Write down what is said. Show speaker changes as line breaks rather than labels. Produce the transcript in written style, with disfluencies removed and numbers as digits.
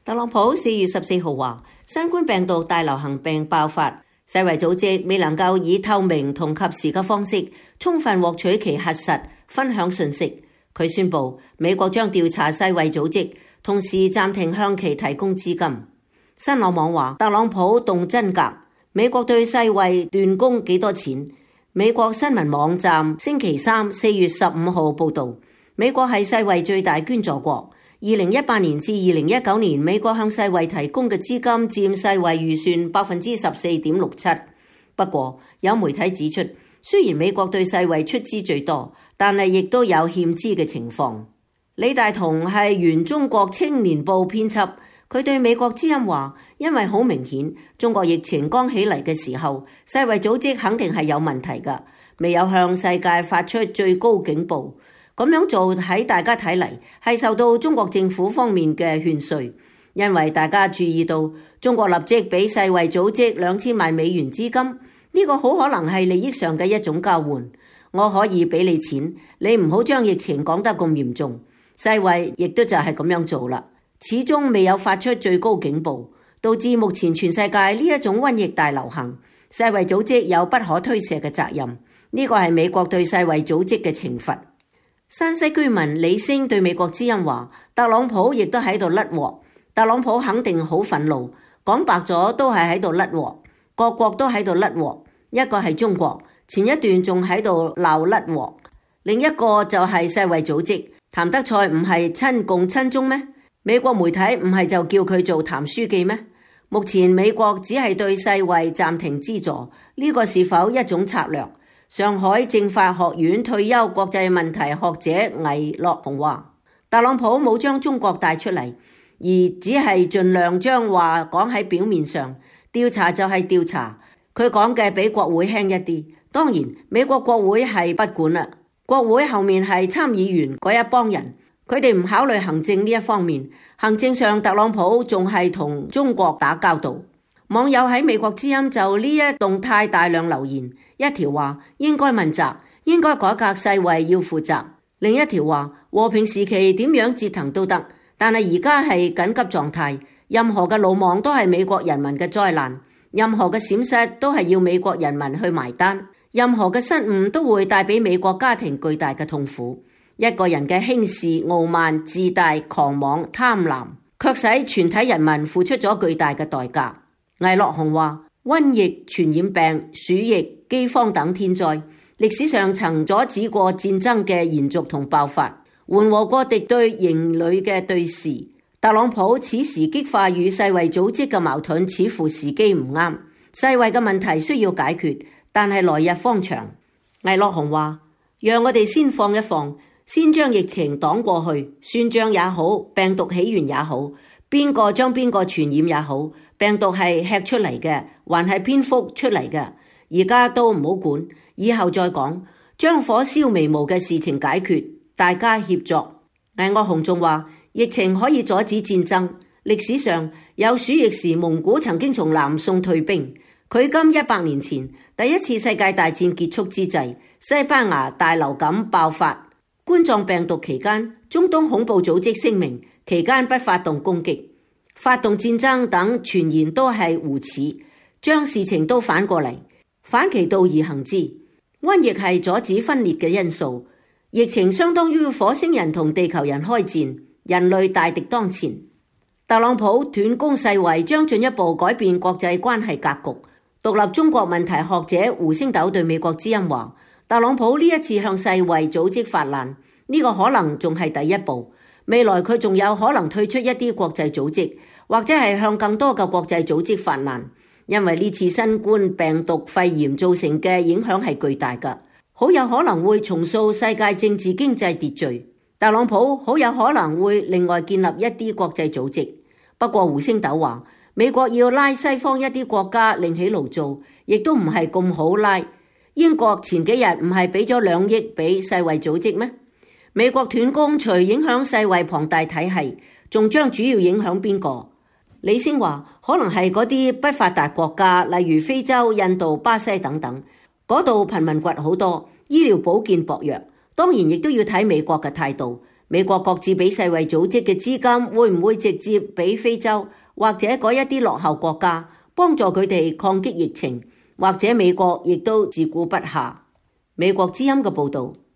特朗普4月14號話，新冠病毒大流行病爆發，世衛組織未能夠以透明同及時嘅方式充分獲取其核實分享信息。佢宣布美國將調查世衛組織，同時暫停向其提供資金。新浪網話，特朗普動真格，美國對世衛斷供幾多錢？美國新聞網站星期三4月15號報道，美國係世衛最大捐助國。2018年至2019年，美國向世衛提供嘅資金佔世衛預算 14.67%。不過，有媒體指出，雖然美國對世衛出資最多，但係亦都有欠資嘅情況。李大同係原中國青年報編輯，佢對美國之音話，因為好明顯，中國疫情剛起嚟嘅時候，世衛組織肯定係有問題㗎，未有向世界發出最高警報。咁樣做喺大家睇嚟係受到中國政府方面嘅勸說，因為大家注意到中國立即俾世衛組織2000萬美元資金，呢個好可能係利益上嘅一種交換。我可以俾你錢，你唔好將疫情講得咁嚴重。世衛亦都就係咁樣做啦，始終未有發出最高警報，導致目前全世界呢一種瘟疫大流行。世衛組織有不可推卸嘅責任，呢個係美國對世衛組織嘅懲罰。山西居民李星對美國之音話，特朗普亦都喺度甩鑊，特朗普肯定好憤怒，講白咗都係喺度甩鑊，各國都喺度甩鑊，一個係中國，前一段仲喺度鬧甩鑊，另一個就係世衛組織，譚德塞唔係親共親中咩？美國媒體唔係就叫佢做譚書記咩？目前美國只係對世衛暫停資助，呢個是否一種策略？上海政法學院退休國際問題學者魏樂雄話，特朗普冇將中國帶出嚟，而只係盡量將話講喺表面上，調查就係調查，佢講嘅比國會輕一啲。當然美國國會係不管啦，國會後面係參議員嗰一幫人，佢哋唔考慮行政呢一方面，行政上特朗普仲係同中國打交道。網友喺美國之音就呢一動態大量留言，一條話應該問責，應該改革世衛要負責，另一條話和平時期點樣折騰都得，但係而家係緊急狀態，任何嘅魯莽都係美國人民嘅災難，任何嘅閃失都係要美國人民去埋單，任何嘅失誤都會帶俾美國家庭巨大嘅痛苦。一個人嘅輕視、傲慢、自大、狂妄、貪婪，卻使全體人民付出咗巨大嘅代價。魏樂雄話，瘟疫、傳染病、鼠疫、饑荒等天災，歷史上曾阻止過戰爭嘅延續同爆發，緩和過敵對營壘嘅對峙。特朗普此時激化與世衛組織嘅矛盾，似乎時機唔啱。世衛嘅問題需要解決，但係來日方長。魏樂雄話，讓我哋先放一放，先將疫情擋過去，算賬也好，病毒起源也好，邊個將邊個傳染也好，病毒係吃出嚟嘅，還係蝙蝠出嚟嘅，而家都唔好管，以後再講，將火燒眉毛嘅事情解決，大家協作。魏樂雄仲話，疫情可以阻止戰爭，歷史上有鼠疫時蒙古曾經從南宋退兵，距今100年前第一次世界大戰結束之際，西班牙大流感爆發，冠狀病毒期間，中東恐怖組織聲明期間不發動攻擊，發動戰爭等傳言都係胡扯，將事情都反過嚟，反其道而行之。瘟疫係阻止分裂嘅因素，疫情相當於火星人同地球人開戰，人類大敵當前。特朗普斷供世衛將進一步改變國際關係格局。獨立中國問題學者胡星斗對美國之音話，特朗普呢一次向世衛組織發難，呢個可能仲係第一步，未來佢仲有可能退出一啲國際組織，或者係向更多嘅國際組織發難，因為呢次新冠病毒肺炎造成嘅影響係巨大㗎，好有可能會重塑世界政治經濟秩序。特朗普好有可能會另外建立一啲國際組織。不過胡星斗話，美國要拉西方一啲國家另起爐灶，亦都唔係咁好拉。英國前幾日唔係俾咗2億俾世衛組織咩？美國斷供除影響世衛龐大體系，仲將主要影響邊個？李星話可能係嗰啲不發達國家，例如非洲、印度、巴西等等，嗰度貧民窟好多，醫療保健薄弱。當然亦都要睇美國嘅態度。 美國各自俾世衛組織嘅資金會唔會直接俾非洲或者嗰一啲落後國家，幫助佢哋抗擊疫情，或者美國亦都自顧不暇？美國之音嘅報導。